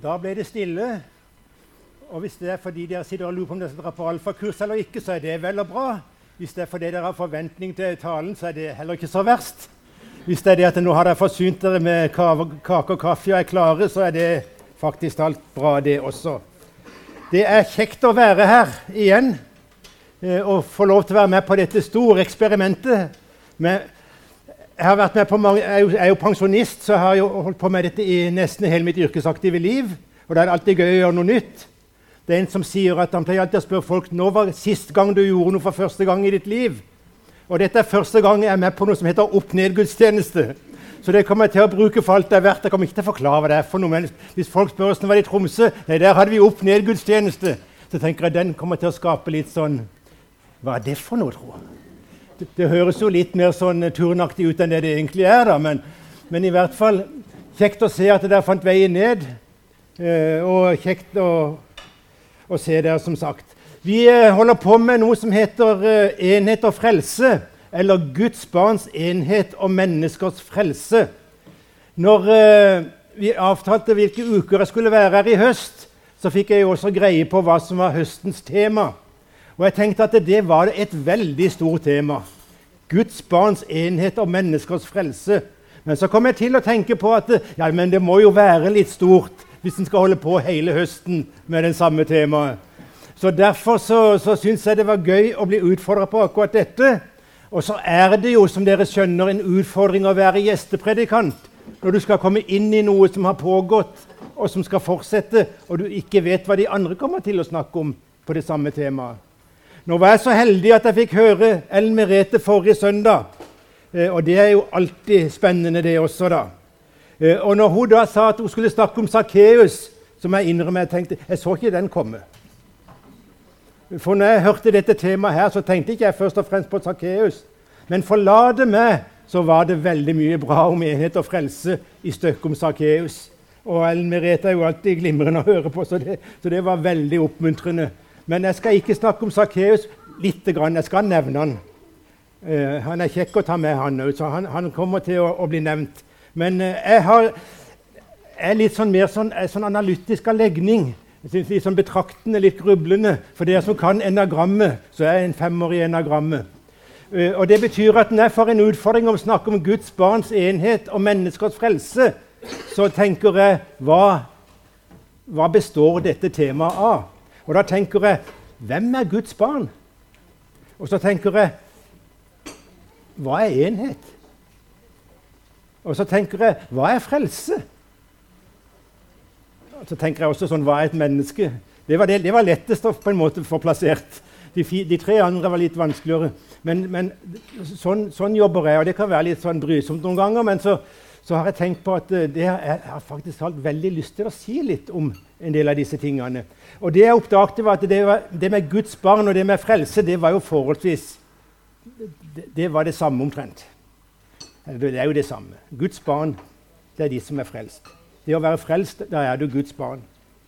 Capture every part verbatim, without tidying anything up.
Da ble det stille. Og hvis det er fordi dere sitter og lurer på om dere skal dra på alfakurs eller ikke, så er det vel og bra. Hvis det er fordi dere har forventning til talen, så er det heller ikke så verst. Hvis det er det at nå har dere forsynt dere med kake og kaffe og er klare, så er det faktisk alt bra det også. Det er kjekt å være her igjen og få lov til å være med på dette store eksperimentet. Men jeg har vært med på mange, jeg er jo, jeg er jo pensjonist, så jeg har jo holdt på med dette i nesten hele mitt yrkesaktive liv. Og da er det alltid gøy å gjøre noe nytt. Det er en som sier at han pleier alltid å spørre folk nå var sist gang du gjorde noe for første gang i ditt liv. Og dette er første gang jeg er med på noe som heter opp-ned-gudstjeneste. Så det kommer jeg til å bruke for alt det er verdt. Jeg kommer ikke til å forklare hva det er for noe. Men hvis folk spør oss når var det i Tromsø, nei, der hadde vi opp-ned-gudstjeneste. Så tenker jeg den kommer til å skape litt sånn, hva er det for noe, tro? Det, det høres jo litt mer sånn turnaktig ut enn det det egentlig er da. Men, men i hvert fall kjekt å se at det der fant veien ned. Eh, og kjekt å, å se der, som sagt. Vi eh, holder på med noe som heter eh, enhet og frelse, eller Guds barns enhet og menneskers frelse. Når eh, vi avtalte hvilke uker jeg skulle være her i høst, så fikk jeg også greie på hva som var høstens tema. Og jeg tenkte at det var et veldig stort tema. Guds barns enhet og menneskers frelse. Men så kom jeg til å tenke på at ja, men det må jo være litt stort hvis en skal holde på hele høsten med den samme temaet. Så derfor så, så synes jeg det var gøy å bli utfordret på akkurat dette. Og så er det jo, som dere skjønner, en utfordring å være gjestepredikant når du skal komme inn i noe som har pågått, og som skal fortsette, og du ikke vet hva de andre kommer til å snakke om på det samme temaet. Nå var jeg så heldig at jeg fikk høre Ellen Merete forrige søndag, eh, og det er jo alltid spennende det også da. Eh, og når hun da sa at hun skulle snakke om Zacchaeus, som jeg innrømmer, jeg tenkte, jeg så ikke den komme. For når jeg hørte dette temaet her, så tenkte ikke jeg først og fremst på Zacchaeus. Men forlate meg, så var det veldig mye bra om enhet og frelse i stykket om Zacchaeus. Og Ellen Merete er jo alltid glimrende å høre på, så det, så det var veldig oppmuntrende. Men jeg skal ikke snakke om Zacchaeus litt grann. Jeg skal nevne han. Uh, han er kjekk å ta med han, så han, han kommer til å, å bli nevnt. Men uh, jeg har er litt sånn mer sånn, sånn analytisk av legning. Jeg synes litt sånn betraktende, litt grublende. For dere som kan enagrammet, så er jeg en femmer i enagrammet. Uh, og det betyr at når jeg får en utfordring om å snakke om Guds barns enhet og menneskers frelse, så tenker jeg, hva, hva består dette temaet av? Og da tenker jeg, hvem er Guds barn? Og så tenker jeg, hva er enhet? Og så tenker jeg, hva er frelse? Og så tenker jeg også sånn, hva er et menneske? Det var, det, det var lettest å på en måte få plassert. De, fi, de tre andre var litt vanskeligere. Men, men sånn, sånn jobber jeg, og det kan være litt sånn brysomt noen ganger, men så, så har jeg tenkt på at det, jeg har faktisk hatt veldig lyst til å si litt om en del av disse tingene. Og det jeg oppdaget var at det, var, det med Guds barn og det med frelse, det var jo forholdsvis, det, det var det samme omtrent. Det er jo det samme. Guds barn, det er de som er frelst. Det å være frelst, da er du Guds barn.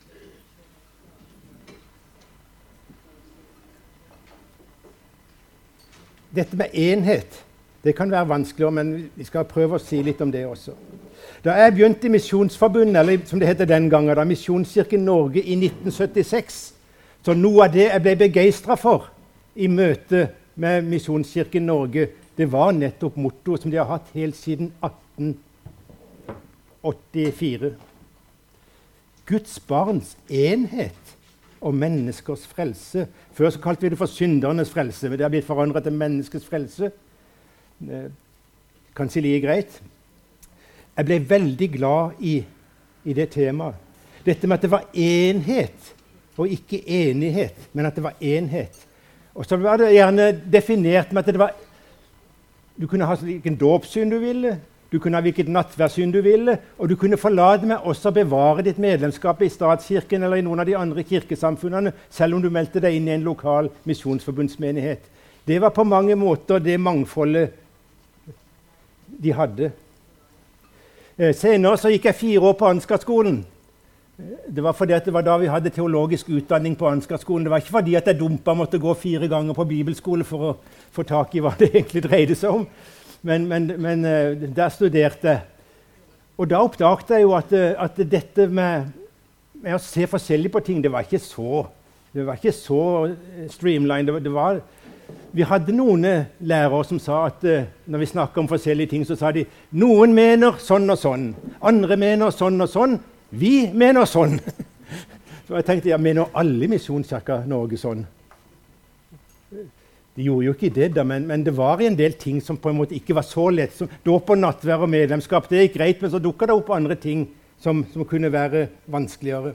Dette med enhet, det kan være vanskeligere, men vi skal prøve å si litt om det også. Da jeg begynte i Misjonsforbundet, eller som det heter den gangen, da Misjonskirken Norge i nitten syttiseks, så noe av det jeg ble begeistret for i møte med Misjonskirken Norge, det var nettopp mottoet som de har hatt helt siden atten åttifire. Guds barns enhet og menneskers frelse. Før så kalte vi det for syndernes frelse, men det har blitt forandret til menneskets frelse. Kanskje like greit. Jeg ble veldig glad i, i det temaet. Dette med at det var enhet, og ikke enighet, men at det var enhet. Og så var det gjerne definert med at det var, du kunne ha hvilken dåpssyn du ville, du kunne ha hvilket nattværsyn du ville, og du kunne forlate meg også bevare ditt medlemskap i statskirken eller i noen av de andre kirkesamfunnene, selv om du meldte deg inn i en lokal misjonsforbundsmenighet. Det var på mange måter det mangfoldet de hadde. Eh, senere så gikk jeg fire år på Ansgar-skolen. Det var fordi at det var da vi hadde teologisk utdanning på Ansgar-skolen. Det var ikke fordi at jeg dumpa måtte gå fire ganger på bibelskole for å få tak i hva det egentlig dreide seg om. Men, men, men der studerte jeg. Og da oppdaget jeg jo at, at dette med med å se forskjellig på ting. Det var ikke så, det var ikke så streamlined. Det var, det var, vi hadde noen lærere som sa at uh, når vi snakket om forskjellige ting, så sa de noen mener sånn og sånn, andre mener sånn og sånn, vi mener sånn. Så jeg tenkte, jeg mener alle i Misjonskirken Norge sånn. De gjorde jo ikke det da, men, men det var en del ting som på en måte ikke var så lett. Som dåp og nattverd og medlemskap, det gikk greit, men så dukket det opp andre ting som, som kunne være vanskeligere.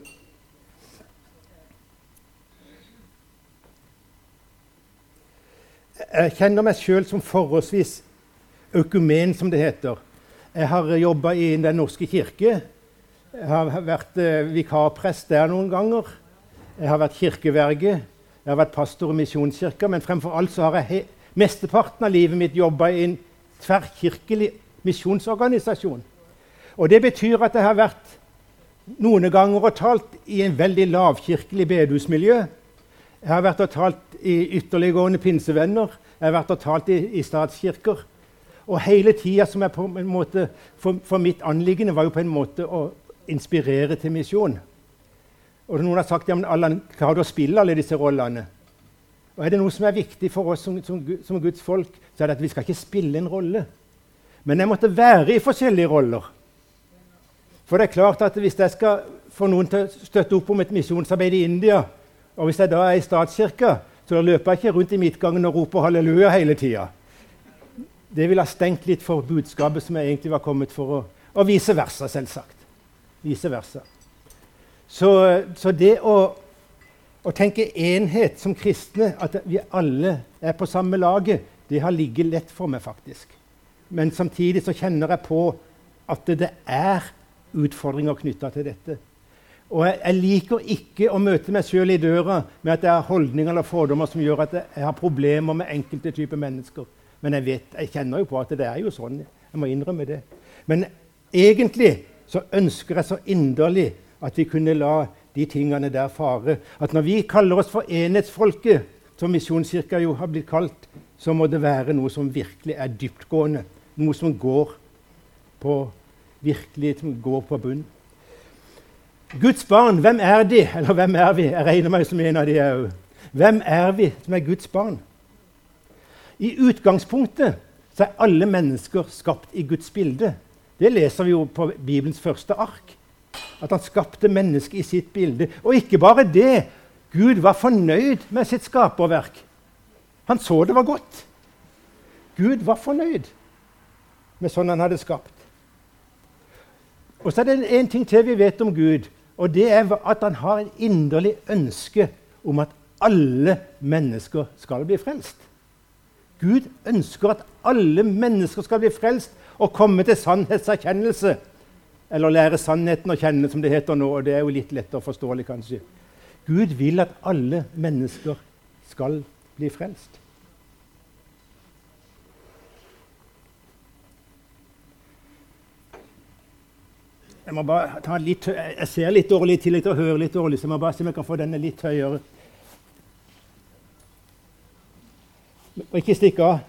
Jeg kjenner meg selv som forholdsvis økumen, som det heter. Jeg har jobbet i Den norske kirke. Jeg har vært eh, vikarprest der noen ganger. Jeg har vært kirkeverge. Jeg har vært pastor i Misjonskirken, men fremfor alt så har jeg mesteparten av livet mitt jobbet i en tverrkirkelig misjonsorganisasjon. Og det betyr at jeg har vært noen ganger og talt i en veldig lavkirkelig bedehusmiljø. Jeg har vært og talt i ytterliggående pinsevenner. Jeg har vært og talt i, i statskirker. Og hele tiden som jeg på en måte, for, for mitt anliggende var jo på en måte å inspirere til misjon. Og noen har sagt, ja, men Allan, klarer du å spille alle disse rollene? Og er det noe som er viktig for oss som, som, som Guds folk, så er det at vi skal ikke spille en rolle. Men jeg måtte være i forskjellige roller. For det er klart at hvis jeg skal få noen til å støtte opp om et misjonsarbeid i India, og hvis jeg da er i statskirka, så løper jeg ikke rundt i midtgangen og roper halleluja hele tiden. Det vil ha stengt litt for budskapet som jeg egentlig var kommet for å, og vice versa, selvsagt. Vice versa. Så, så det å, å tenke enhet som kristne, at vi alle er på samme laget, det har ligget lett for meg faktisk. Men samtidig så kjenner jeg på at det er utfordringer knyttet til dette. Og jeg, jeg liker ikke å møte meg selv i døra med at jeg har holdninger eller fordommer som gjør at jeg har problemer med enkelte typer mennesker. Men jeg vet, jeg kjenner jo på at det er jo sånn. Jeg må innrømme det. Men egentlig så ønsker jeg så inderlig at vi kunne la de tingene der fare. At når vi kaller oss for enhetsfolket, som Misjonskirken jo har blitt kalt, så må det være noe som virkelig er dyptgående. Noe som går på, virkelig som går på bunn. Guds barn, hvem er de? Eller hvem er vi? Jeg regner meg som en av de òg. Hvem er vi som er Guds barn? I utgangspunktet så er alle mennesker skapt i Guds bilde. Det leser vi jo på Bibelens første ark. At han skapte mennesket i sitt bilde. Og ikke bare det. Gud var fornøyd med sitt skaperverk. Han så det var godt. Gud var fornøyd med sånn han hadde skapt. Og så er det en ting til vi vet om Gud, og det er at han har en inderlig ønske om at alle mennesker skal bli frelst. Gud ønsker at alle mennesker skal bli frelst og komme til sannhetserkjennelse. Eller lære sannheten å kjenne, som det heter nå, og det er jo litt lettere forståelig kanskje. Gud vil at alle mennesker skal bli frelst. Jeg må bare ta litt høy... Jeg ser litt dårlig til å høre litt dårlig, så jeg må bare se om jeg kan få denne litt høyere. Og ikke stikke av.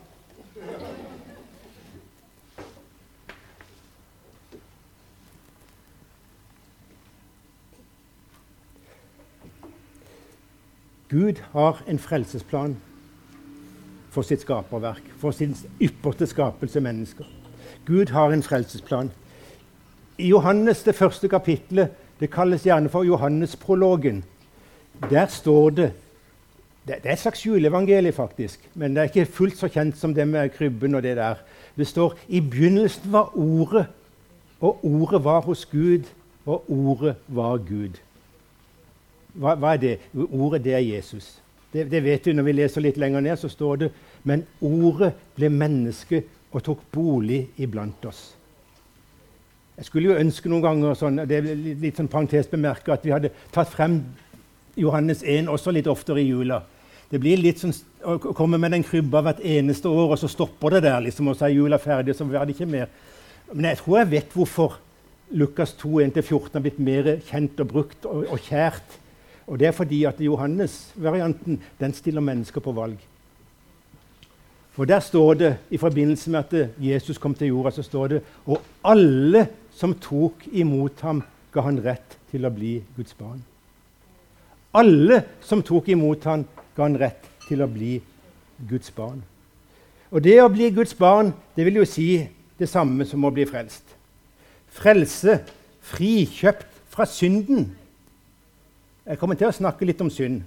Gud har en frelsesplan for sitt skaperverk, for sin ypperste skapelse mennesker. Gud har en frelsesplan. I Johannes, det første kapitlet, det kalles gjerne for Johannes-prologen. Der står det, det, det er et slags juleevangelie faktisk, men det er ikke fullt så kjent som det med krybben og det der. Det står, i begynnelsen var ordet, og ordet var hos Gud, og ordet var Gud. Hva, hva er det? Ordet, det er Jesus. Det, det vet du når vi leser litt lenger ned, så står det, men ordet ble menneske og tok bolig iblant oss. Jeg skulle jo ønske noen ganger, sånn, det er litt sånn parentes bemerket, at vi hadde tatt frem Johannes en også litt oftere i jula. Det blir litt sånn å komme med den krybba hvert eneste år, og så stopper det der, liksom, og så er jula ferdig, så er det ikke mer. Men jeg tror jeg vet hvorfor Lukas to, en til fjorten har blitt mer kjent og brukt og, og kjært. Og det er fordi at Johannes-varianten, den stiller mennesker på valg. For der står det, i forbindelse med at Jesus kom til jorda, så står det, og alle som tok imot ham, ga han rett til å bli Guds barn. Alle som tok imot han, ga han rett til å bli Guds barn. Og det å bli Guds barn, det vil jo si det samme som å bli frelst. Frelse, frikjøpt fra synden. Jeg kommer til å snakke litt om synd.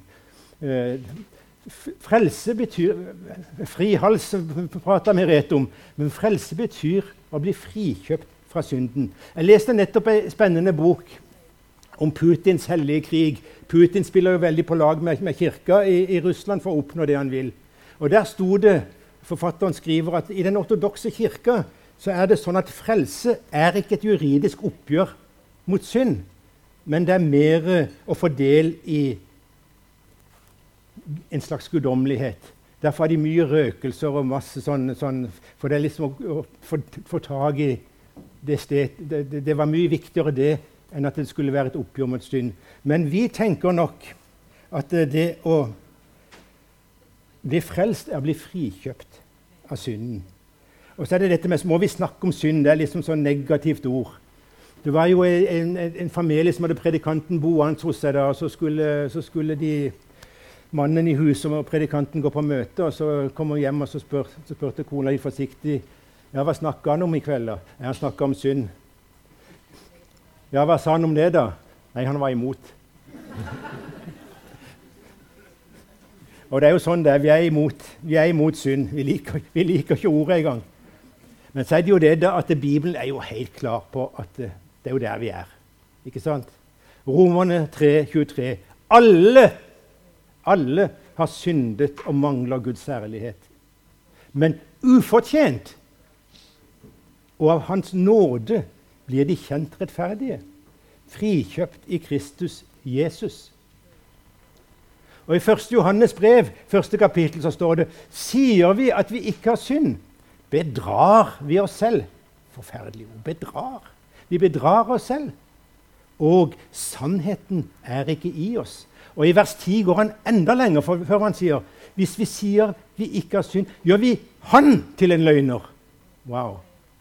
Frelse betyr frihals prater Merete om, men frelse betyr å bli frikjøpt fra synden. Jeg leste nettopp en spennende bok om Putins hellige krig. Putin spiller jo veldig på lag med, med kirka i, i Russland for å oppnå det han vil. Og der sto det, forfatteren skriver, at i den ortodokse kirka så er det sånn at frelse er ikke et juridisk oppgjør mot synd, men det er mer å få del i en slags guddommelighet. Derfor er de mye røkelser og masse sånn, sånn for det er liksom å, å få tag i det sted. Det, det, det var mye viktigere det enn at det skulle være et oppgjør mot synd. Men vi tenker nok at det å bli frelst er å bli frikjøpt av synden. Og så er det dette med, må vi snakke om synd, det er liksom sånn negativt ord. Det var jo en, en, en familie som hadde predikanten boende hos seg da, og så skulle, så skulle de mannen i huset og predikanten gå på møte, og så kom hun hjem og så, spør, så spurte kona litt forsiktig, ja, hva snakket han om i kveld da? Ja, han snakket om synd. Ja, hva sa han om det da? Nei, han var imot. Og det er jo sånn det er, vi er imot, vi er imot synd. Vi liker, vi liker ikke ordet engang. Men så er det jo det da, at Bibelen er jo helt klar på at det, det er jo der vi er. Ikke sant? Romerne tre tjuetre. Alle, alle har syndet og mangler Guds herlighet. Men ufortjent, og av hans nåde blir de kjent rettferdige, frikjøpt i Kristus Jesus. Og i første Johannes brev, første kapittel, så står det, sier vi at vi ikke har synd, bedrar vi oss selv. Forferdelig ord, bedrar. Vi bedrar oss selv. Og sannheten er ikke i oss. Og i vers ti går han enda lenger, for før han sier, hvis vi sier vi ikke har synd, gjør vi han til en løgner. Wow.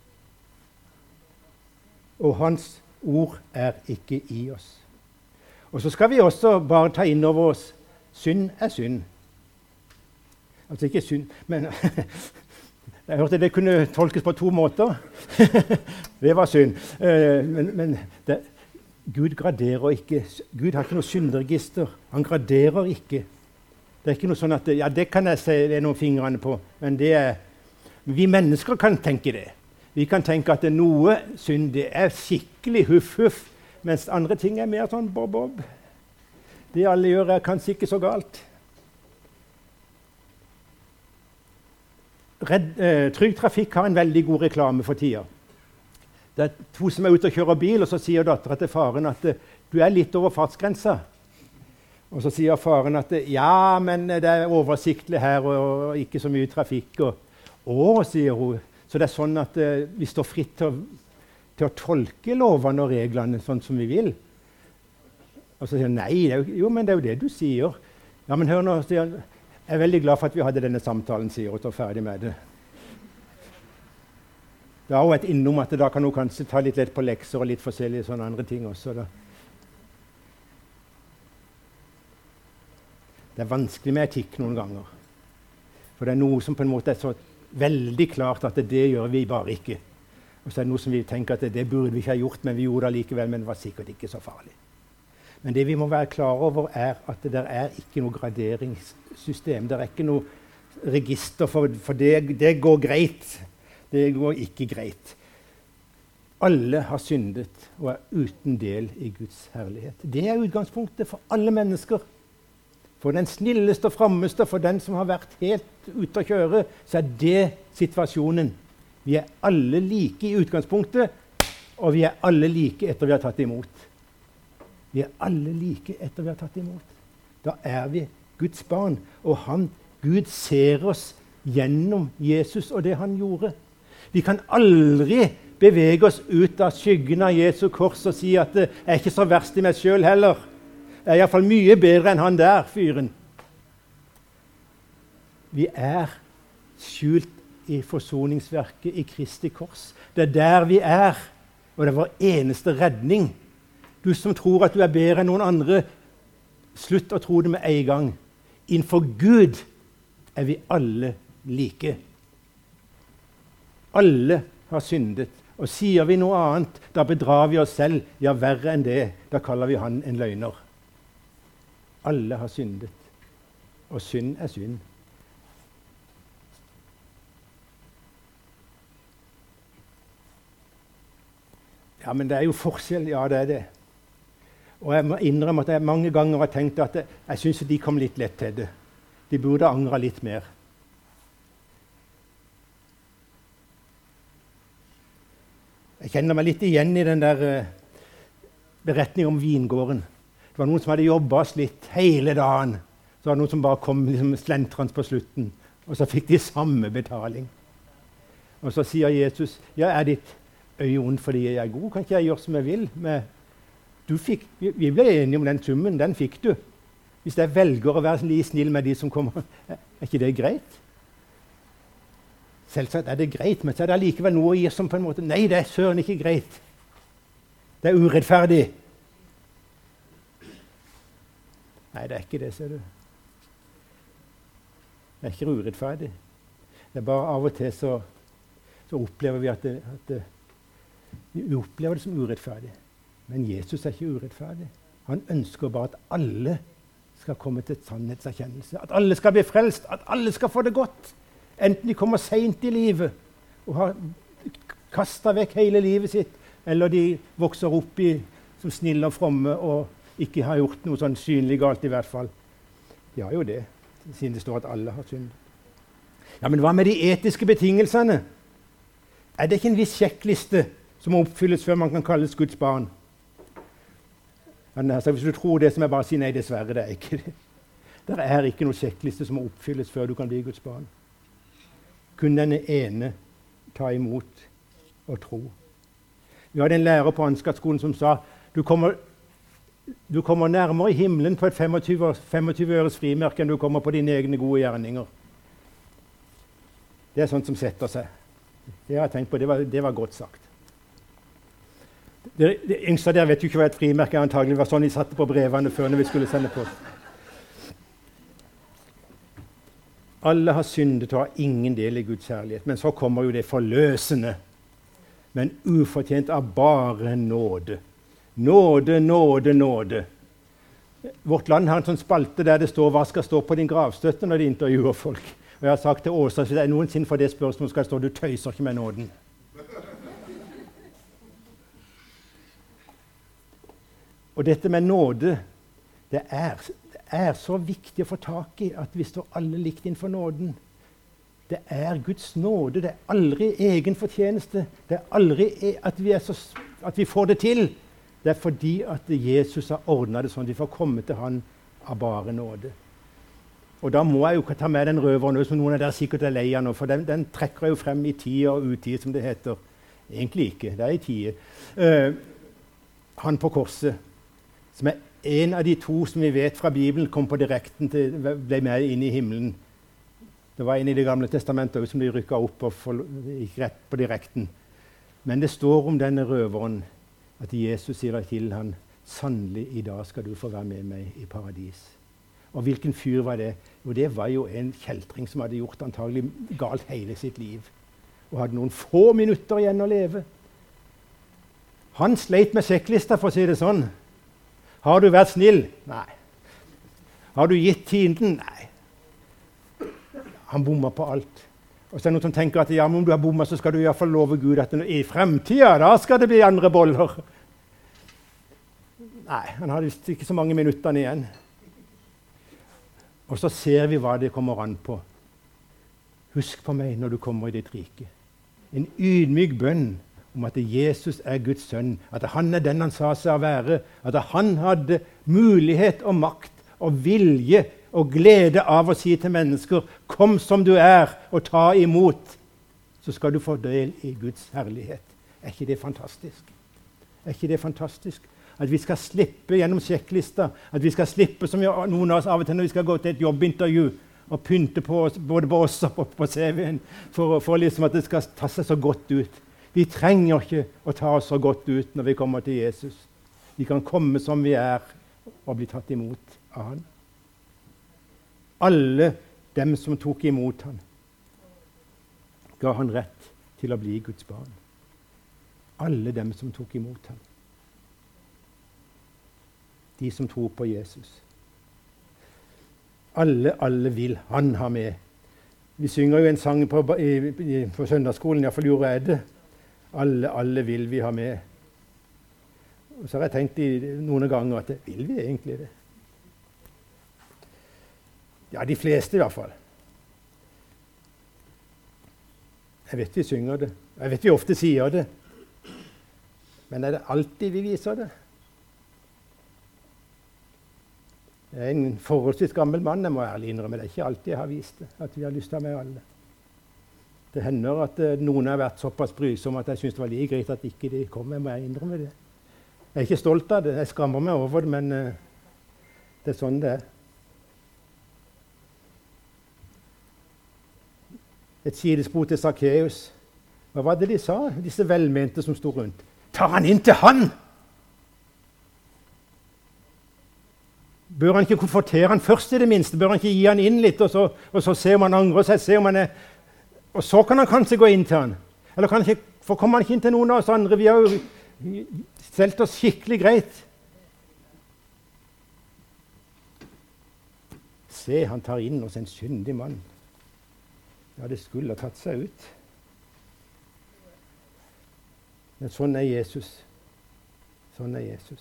Og hans ord er ikke i oss. Og så skal vi også bare ta inn over oss, synd er synd. Altså ikke synd, men jeg hørte det kunne tolkes på to måter. Det var synd. Men, men det, Gud graderer ikke. Gud har ikke noe syndregister. Han graderer ikke. Det er ikke noe sånn at ja, det kan jeg se det er noen fingrene på, men det er, vi mennesker kan tenke det. Vi kan tenke at noe synd det er skikkelig huff-huff, mens andre ting er mer sånn bob-bob. Det alle gjør er kanskje ikke så galt. Redd, eh, Trygg Trafikk har en veldig god reklame for tida. Det er to som er ute og kjører bil, og så sier datteren til faren at du er litt over fartsgrensa. Og så sier faren at ja, men det er oversiktlig her, og, og ikke så mye trafikk. Og, å, sier hun. Så det er sånn at eh, vi står fritt til å, til å tolke lovene og reglene sånn som vi vil. Og så sier han, nei, det er jo, jo, men det er jo det du sier. Ja, men hør nå, sier han, jeg er veldig glad for at vi hadde denne samtalen, sier hun, og er ferdig med det. Da har hun vært innom at da kan hun kanskje ta litt lett på lekser og litt forskjellige sånne andre ting også. Da. Det er vanskelig med etikk noen ganger. For det er noe som på en måte er så veldig klart at det gjør vi bare ikke. Og så er det noe som vi tenker at det, det burde vi ikke ha gjort, men vi gjorde det likevel, men det var sikkert ikke så farlig. Men det vi må være klar over er at det der er ikke noe graderingssystem. Det er ikke noe register, for, for det, det går greit. Det går ikke greit. Alle har syndet og er uten del i Guds herlighet. Det er utgangspunktet for alle mennesker. For den snilleste og frammeste, for den som har vært helt ute å kjøre, så er det situasjonen. Vi er alle like i utgangspunktet, og vi er alle like etter vi har tatt imot. Vi er alle like etter vi har tatt imot. Da er vi Guds barn, og han, Gud ser oss gjennom Jesus og det han gjorde. Vi kan aldri bevege oss ut av skyggen av Jesu kors og si at det er ikke så verst i meg selv heller. Det er i hvert fall mye bedre enn han der, fyren. Vi er skjult i forsoningsverket i Kristi kors. Det er der vi er, og det er vår eneste redning. Du som tror at du er bedre enn noen andre, slutt å tro det med en gang. Innenfor Gud er vi alle like. Alle har syndet. Og sier vi noe annet, da bedrar vi oss selv. Ja, verre enn det, da kaller vi han en løgner. Alle har syndet. Og synd er synd. Ja, men det er jo forskjell. Ja, det er det. Og jeg må innrømme at jeg mange ganger har tenkt at jeg, jeg synes de kom litt lett til det. De burde angre litt mer. Jeg kjenner meg litt igjen i den der uh, beretningen om vingården. Det var noen som hadde jobbet slitt hele dagen. Så var det noen som bare kom liksom, slentrende på slutten. Og så fikk de samme betaling. Og så sier Jesus, ja, er ditt øye ondt fordi jeg er god? Kan ikke jeg gjøre som jeg vil? Med, du fikk, vi, vi ble enige om den summen, den fikk du. Hvis jeg velger å være litt snill med de som kommer, er ikke det greit? Selvsagt er det greit, men så er det likevel noe å gi som på en måte, nei, det er søren ikke greit. Det er urettferdig. Nei, det er ikke det, ser du. Det er ikke urettferdig. Det er bare av og til så, så opplever vi at, det, at det, vi opplever det som urettferdig. Men Jesus er ikke urettferdig. Han ønsker bare at alle skal komme til sannhetserkjennelse. At alle skal bli frelst, at alle skal få det godt. Enten de kommer sent i livet og har kastet vekk hele livet sitt, eller de vokser opp i, som snille og fromme og ikke har gjort noe sånn synlig galt i hvert fall. De har jo det, siden det står at alle har synd. Ja, men hva med de etiske betingelsene? Er det ikke en viss sjekkliste som må oppfylles før man kan kalles Guds barn? Altså, hvis du tror det, som jeg bare sier nei, dessverre, det er ikke det. Det er ikke noen sjekkliste som må oppfylles før du kan bli Guds barn. Kun denne ene ta imot og tro. Vi hadde en lærer på Ansgarskolen som sa du kommer, du kommer nærmere himmelen på et femogtyve øres frimerke enn du kommer på dine egne gode gjerninger. Det er sånt som setter seg. Det har jeg tenkt på, det var, det var godt sagt. Det, det yngste der vet jo ikke hva et frimerke er, antagelig var sånn de satte på brevene før når vi skulle sende post. Alle har syndet og har ingen del i Guds kjærlighet. Men så kommer jo det forløsende. Men ufortjent av bare nåde. Nåde, nåde, nåde. Vårt Land har en sånn spalte der det står hva skal stå på din gravstøtte når de intervjuer folk. Og jeg har sagt til Åsa, hvis det er noensinne for det spørsmålet skal det stå du tøyser ikke med nåden. Og dette med nåde, det er, det er så viktig å få tak i at vi står alle likt innenfor nåden. Det er Guds nåde, det er aldri egen fortjeneste. Det er aldri at vi, er så, at vi får det til. Det er fordi at Jesus har ordnet det sånn at vi får komme til han av bare nåde. Og da må jeg jo ta med den røveren, som noen av dere sikkert er lei av nå, for den, den trekker jo frem i tid og utid, som det heter. Egentlig ikke, det er i tid. Uh, han på korset, som er en av de to som vi vet fra Bibelen kom på direkten til, ble med inn i himmelen. Det var en i Det gamle testamentet som de rykket opp og for, gikk rett på direkten. Men det står om denne røveren at Jesus sier til han, sannelig i dag skal du få være med meg i paradis. Og hvilken fyr var det? Jo, det var jo en kjeltring som hadde gjort antagelig galt hele sitt liv. Og hadde noen få minutter igjen å leve. Han sleit med sjekklista, for å si det sånn. Har du vært snill? Nei. Har du gitt tienden? Nei. Han bommer på alt. Og så er det noen som tenker at ja, men om du har bommet, så skal du i hvert fall love Gud at i fremtiden, da skal det bli andre boller. Nei, han hadde visst ikke så mange minutterne igjen. Og så ser vi hva det kommer an på. Husk på meg når du kommer i ditt rike. En ydmyk bønn om at Jesus er Guds sønn, at han er den han sa seg å være, at han hadde mulighet og makt og vilje og glede av å si til mennesker, kom som du er og ta imot, så skal du få del i Guds herlighet. Er ikke det fantastisk? Er ikke det fantastisk? At vi skal slippe gjennom sjekklista, at vi skal slippe, som noen av oss av og til når vi skal gå til et jobbintervju, og pynte på oss, både på oss og på, på C V-en, for, for liksom at det skal ta seg så godt ut. Vi trenger ikke å ta oss så godt ut når vi kommer til Jesus. Vi kan komme som vi er og bli tatt imot av han. Alle dem som tok imot han, ga han rett til å bli Guds barn. Alle dem som tok imot han. De som tror på Jesus. Alle, alle vil han ha med. Vi synger jo en sang på, i, på søndagsskolen, i hvert fall gjorde jeg det. Alle, alle vil vi ha med. Og så har jeg tenkt i noen ganger at vil vi egentlig det? Ja, de fleste i hvert fall. Jeg vet vi synger det. Jeg vet vi ofte sier det. Men er det alltid vi viser det? Jeg er en forholdsvis gammel mann, jeg må ærlig innrømme. Det er ikke alltid jeg har vist det, at vi har lyst til å ha med alle. Det hender at uh, noen har vært såpass brysomme at jeg synes det var like greit at ikke de kom. Jeg må innrømme det. Jeg er ikke stolt av det, jeg skammer meg over det, men uh, det er sånn det er. Et sidespor til Zacchaeus. Hva var det de sa, disse velmente som sto rundt? Ta han inn til han! Bør han ikke konfrontere han først i det minste? Bør han ikke gi han inn litt, og så, og så se om han angrer seg? Se om han er, og så kan han kanskje gå inn til han. Eller kan ikke, for kommer han ikke inn til noen av oss andre? Vi har jo stelt oss skikkelig greit. Se, han tar inn hos en syndig mann. Ja, det skulle ha tatt seg ut. Men sånn er Jesus. Sånn er Jesus.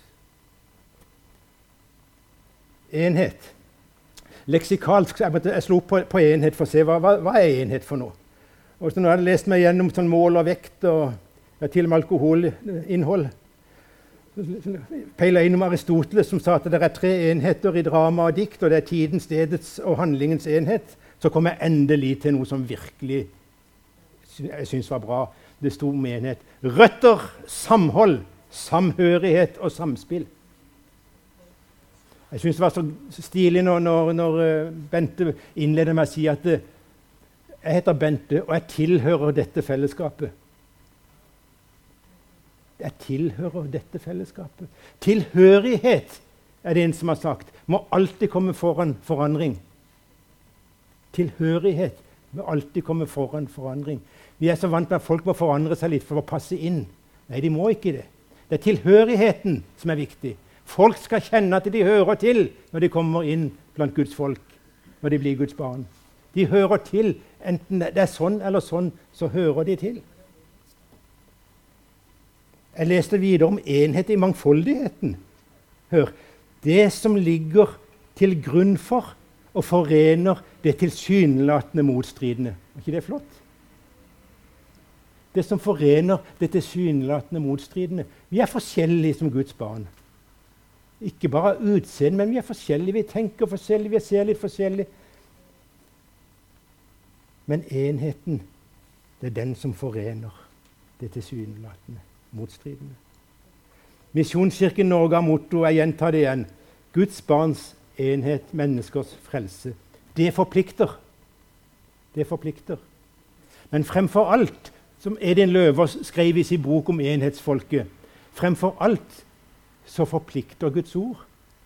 Enhet. Leksikalsk, jeg, jeg slo på, på enhet for å se hva, hva, hva er enhet for noe. Og så når jeg hadde lest meg gjennom sånn mål og vekt og ja, til og med alkoholinnhold, peilet jeg innom Aristoteles som sa at det er tre enheter i drama og dikt, og det er tidens, stedets og handlingens enhet. Så kom jeg endelig til noe som virkelig jeg synes var bra. Det sto om enhet. Røtter, samhold, samhørighet og samspill. Jeg synes det var så stilig når, når, når Bente innleder med å si at jeg heter Bente, og jeg tilhører dette fellesskapet. Jeg tilhører dette fellesskapet. Tilhørighet, er det en som har sagt, må alltid komme foran forandring. Tilhørighet må alltid komme foran forandring. Vi er så vant med at folk må forandre seg litt for å passe inn. Nei, de må ikke det. Det er tilhørigheten som er viktig. Folk skal kjenne at de hører til når de kommer inn blant Guds folk, når de blir Guds barn. De hører til, enten det er sånn eller sånn, så hører de til. Jeg leste videre om enhet i mangfoldigheten. Hør, det som ligger til grunn for og forener det tilsynelatende motstridende. Er ikke det flott? Det som forener det tilsynelatende motstridende. Vi er forskjellige som Guds barn. Ikke bare utseende, men vi er forskjellige. Vi tenker forskjellig, vi ser litt forskjellig. Men enheten, det er den som forener det tilsynelatende motstridende. Misjonskirken Norge har motto, jeg gjentar det igjen, Guds barns enhet, menneskers frelse. Det forplikter. Det forplikter. Men fremfor alt, som Edin Løvers skrev i sin bok om enhetsfolket, fremfor alt så forplikter Guds ord.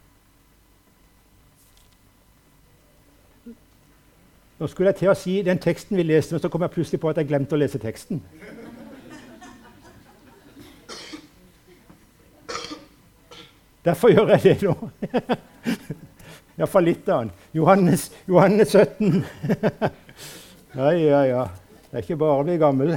Nå skulle jeg til å si den teksten vi leste, men så kom jeg plutselig på at jeg glemte å lese teksten. Derfor gjør jeg det nå. I hvert fall litt av den. Johannes, Johannes sytten. Ja, ja, ja. Det er ikke bare å bli gammel.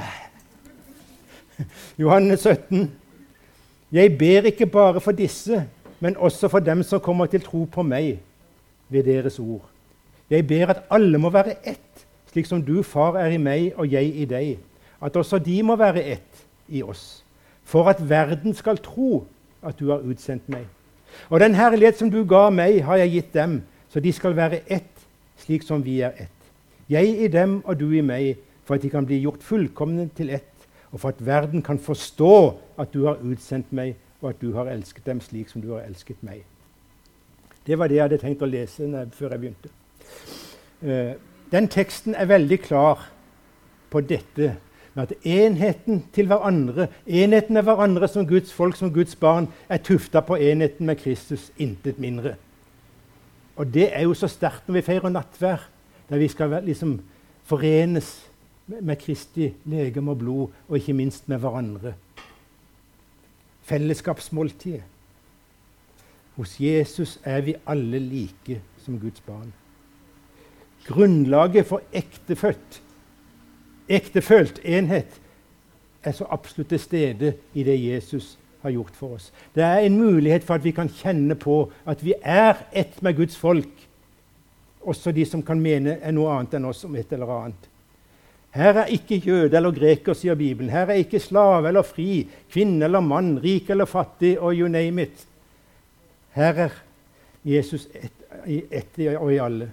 Johannes sytten. Jeg ber ikke bare for disse, men også for dem som kommer til tro på meg ved deres ord. Jeg ber at alle må være ett, slik som du, far, er i meg og jeg i deg. At også de må være ett i oss, for at verden skal tro at du har utsendt meg. Og den herlighet som du ga meg, har jeg gitt dem, så de skal være ett, slik som vi er ett. Jeg i dem og du i meg, for at de kan bli gjort fullkomne til ett, og for at verden kan forstå at du har utsendt meg, og at du har elsket dem slik som du har elsket meg. Det var det jeg hadde tenkt å lese når, før jeg begynte. Uh, den teksten er veldig klar på dette Men at enheten til hverandre, enheten med hverandre som Guds folk, som Guds barn, er tuftet på enheten med Kristus, intet mindre. Og det er jo så sterkt når vi feirer nattvær, der vi skal liksom forenes med Kristi legeme og blod, og ikke minst med hverandre. Fellesskapsmåltidet. Hos Jesus er vi alle like som Guds barn. Grunnlaget for ektefødt, ektefølt enhet er så absolutt til stede i det Jesus har gjort for oss. Det er en mulighet for at vi kan kjenne på at vi er ett med Guds folk, også de som kan mene er noe annet enn oss om et eller annet. Her er ikke jøde eller greker, sier Bibelen. Her er ikke slave eller fri, kvinne eller mann, rik eller fattig, og you name it. Her er Jesus ett et og i alle.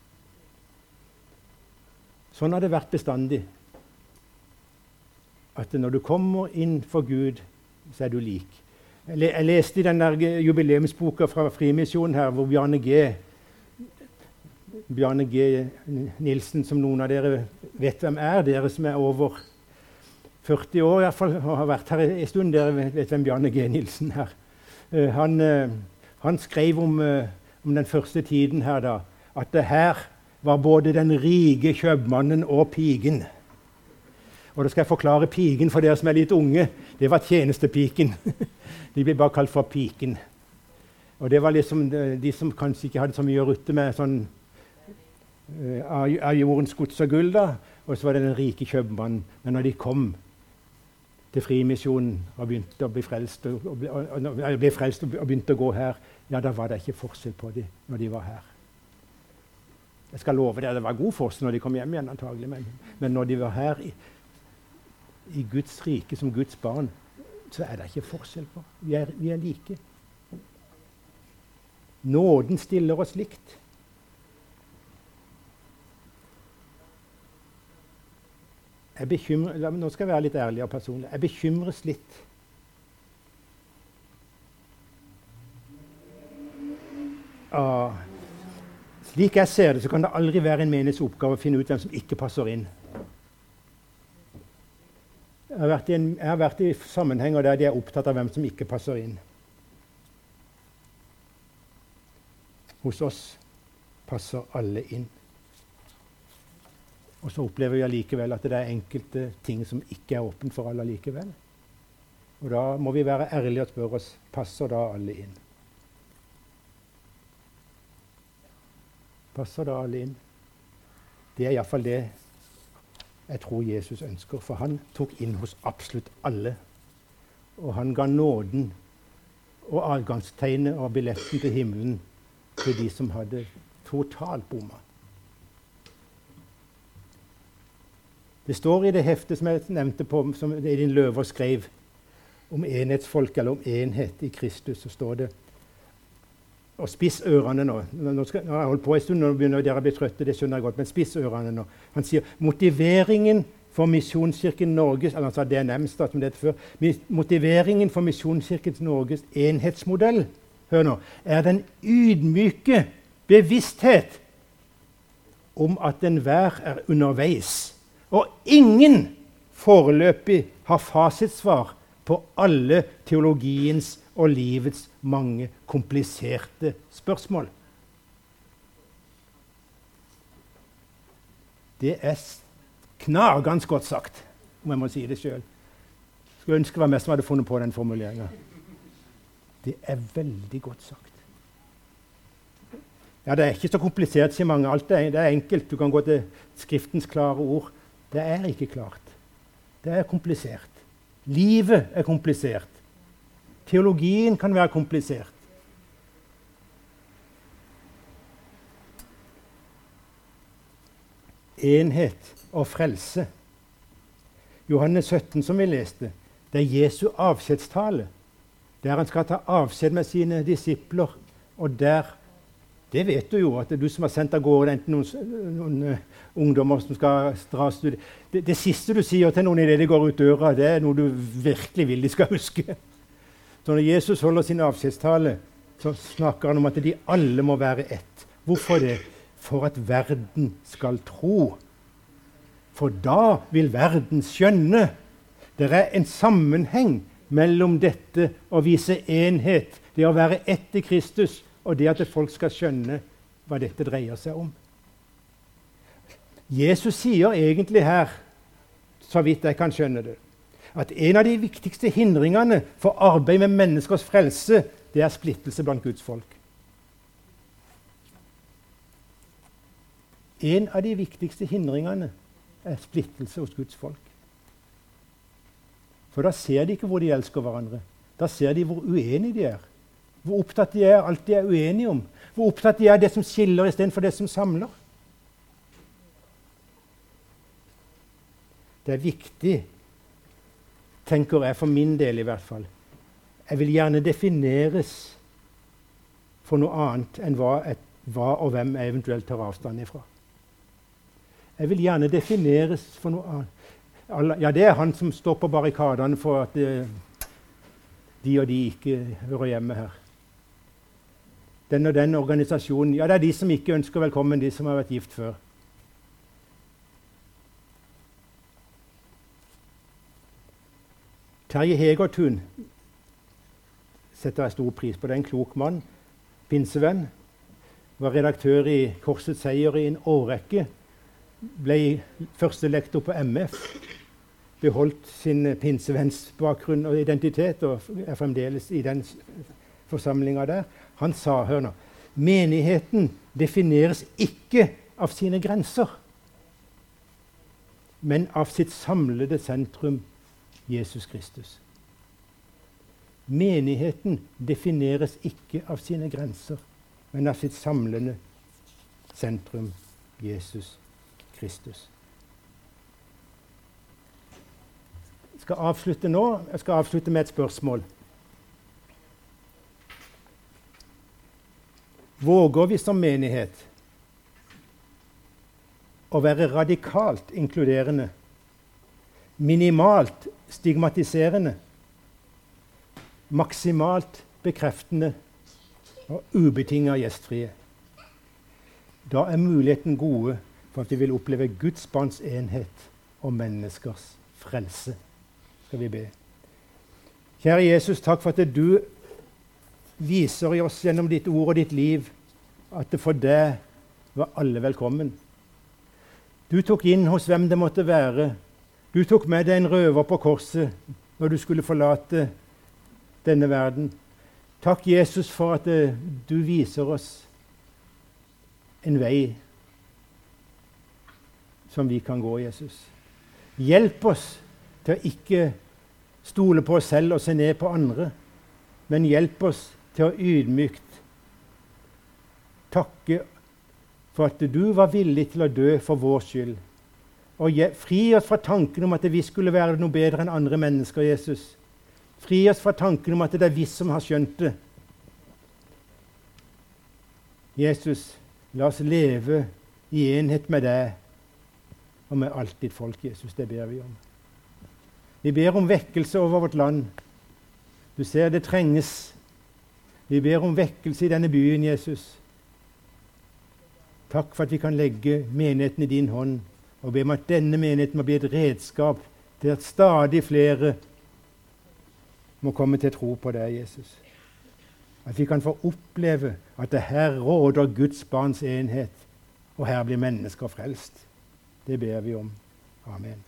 Sånn har det vært bestandig. At når du kommer inn for Gud, så er du lik. Jeg leste i den der jubileumsboka fra Frimisjonen her, hvor Bjarne G. Bjarne G. Nilsen, som noen av dere vet hvem er, dere som er over førti år i hvert fall, og har vært her en stund, dere vet hvem Bjarne G. Nilsen er. Uh, han, uh, han skrev om, uh, om den første tiden her da, at det her var både den rike kjøpmannen og pigen. Og da skal jeg forklare pigen for dere som er litt unge. Det var tjenestepiken. De ble bare kalt for piken. Og det var liksom de, de som kanskje ikke hadde så mye å rutte med sånn uh, av jordens gods og gull da. Og så var det den rike kjøpmannen. Men når de kom til Frimisjonen og begynte å bli frelst og, og, og, og, ble frelst og begynte å gå her, ja, da var det ikke forskjell på dem når de var her. Jeg skal love dere, det var god forskjell når de kom hjem igjen antagelig, men, men når de var her i, i Guds rike som Guds barn, så er det ikke forskjell på. Vi er, vi er like. Nåden stiller oss likt. Jeg bekymrer, nå skal jeg være litt ærlig og personlig. Jeg bekymres litt. Ah, slik jeg ser det, så kan det aldri være en menighetsoppgave å finne ut hvem som ikke passer inn. Jeg har vært i, en, jeg har vært i sammenhenger der de er opptatt av hvem som ikke passer inn. Hos oss passer alle inn. Og så opplever vi allikevel at det er enkelte ting som ikke er åpent for alle allikevel. Og da må vi være ærlige og spørre oss, passer da alle inn? Passer da alle inn? Det er i hvert fall det jeg tror Jesus ønsker, for han tok inn hos absolutt alle. Og han ga nåden og adgangstegnet og billetten til himmelen til de som hadde totalt bomma. Det står i det heftet som jeg nevnte på, som Edin Løver skrev, om enhetsfolk, eller om enhet i Kristus, så står det, og spiss ørene nå, nå skal nå har jeg holdt på en stund, nå begynner dere å bli trøtte, det skjønner jeg godt, men spiss ørene nå. Han sier, motiveringen for Misjonskirken Norges, eller han sa D N M, som det heter før, motiveringen for Misjonskirken Norges enhetsmodell, hør nå, er den ydmyke bevissthet om at enhver er underveis, og ingen foreløpig har fasitsvar på alle teologiens og livets mange kompliserte spørsmål. Det er knagende godt sagt, om jeg må si det selv. Jeg skulle ønske det var meg som hadde funnet på den formuleringen. Det er veldig godt sagt. Ja, det er ikke så komplisert, sier mange. Alt er, det er enkelt. Du kan gå til skriftens klare ord. Det er ikke klart. Det er komplisert. Livet er komplisert. Teologien kan være komplisert. Enhet og frelse. Johannes sytten, som vi leste, det er Jesu avskjedstale, der han skal ta avskjed med sine disipler, og der, det vet du jo, at det er du som har sendt av gårde enten noen, noen uh, ungdommer som skal dra studie. Det, det siste du sier til noen i det de går ut døra, det er noe du virkelig vil de skal huske. Så når Jesus holder sin avskjedstale, så snakker han om at de alle må være ett. Hvorfor det? For at verden skal tro. For da vil verden skjønne. Det er en sammenheng mellom dette å vise enhet, det å være ett i Kristus, og det at folk skal skjønne hva dette dreier seg om. Jesus sier egentlig her, så vidt jeg kan skjønne det, at en av de viktigste hindringene for arbeid med menneskers frelse, det er splittelse blant Guds folk. En av de viktigste hindringene er splittelse hos Guds folk. For da ser de ikke hvor de elsker hverandre. Da ser de hvor uenige de er. Hvor opptatt de er alt de er uenige om. Hvor opptatt de er det som skiller i stedet for det som samler. Det er viktig, tenker jeg for min del i hvert fall. Jeg vil gjerne defineres for noe annet enn hva, et, hva og hvem jeg eventuelt tar avstand ifra. Jeg vil gjerne defineres for noe annet. Ja, det er han som står på barrikadene for at det, de og de ikke hører hjemme her. Den og den organisasjonen, ja, det er de som ikke ønsker velkommen, de som har vært gift før. Terje Hegertun setter jeg stor pris på. Det er en klok mann, pinsevenn, var redaktør i Korsets Seier i en årrekke, ble første lektor på M F, beholdt sin pinsevenns bakgrunn og identitet, og er fremdeles i den forsamlingen der. Han sa, hør nå, menigheten defineres ikke av sine grenser, men av sitt samlede sentrum, Jesus Kristus. Menigheten defineres ikke av sine grenser, men av sitt samlende sentrum, Jesus Kristus. Jeg skal avslutte nå. Jeg skal avslutte med et spørsmål. Våger vi som menighet å være radikalt inkluderende, minimalt stigmatiserende, maksimalt bekreftende og ubetinget gjestfrie? Da er muligheten gode for at vi vil oppleve Guds barns enhet og menneskers frelse. Skal vi be. Kjære Jesus, takk for at du viser i oss gjennom ditt ord og ditt liv at det for deg var alle velkommen. Du tok inn hos hvem det måtte være. Du tok med deg en røver på korset når du skulle forlate denne verden. Takk, Jesus, for at du viser oss en vei som vi kan gå, Jesus. Hjelp oss til å ikke stole på oss selv og se ned på andre, men hjelp oss til å ydmykt takke for at du var villig til å dø for vår skyld. Og fri oss fra tanken om at vi skulle være noe bedre enn andre mennesker, Jesus. Fri oss fra tanken om at det er vi som har skjønt det. Jesus, la oss leve i enhet med deg og med alt ditt folk, Jesus. Det ber vi om. Vi ber om vekkelse over vårt land. Du ser det trenges. Vi ber om vekkelse i denne byen, Jesus. Takk for at vi kan legge menigheten i din hånd og be om at denne menigheten må bli et redskap til at stadig flere må komme til tro på deg, Jesus. At vi kan få oppleve at det her råder Guds barns enhet, og her blir mennesker frelst. Det ber vi om. Amen.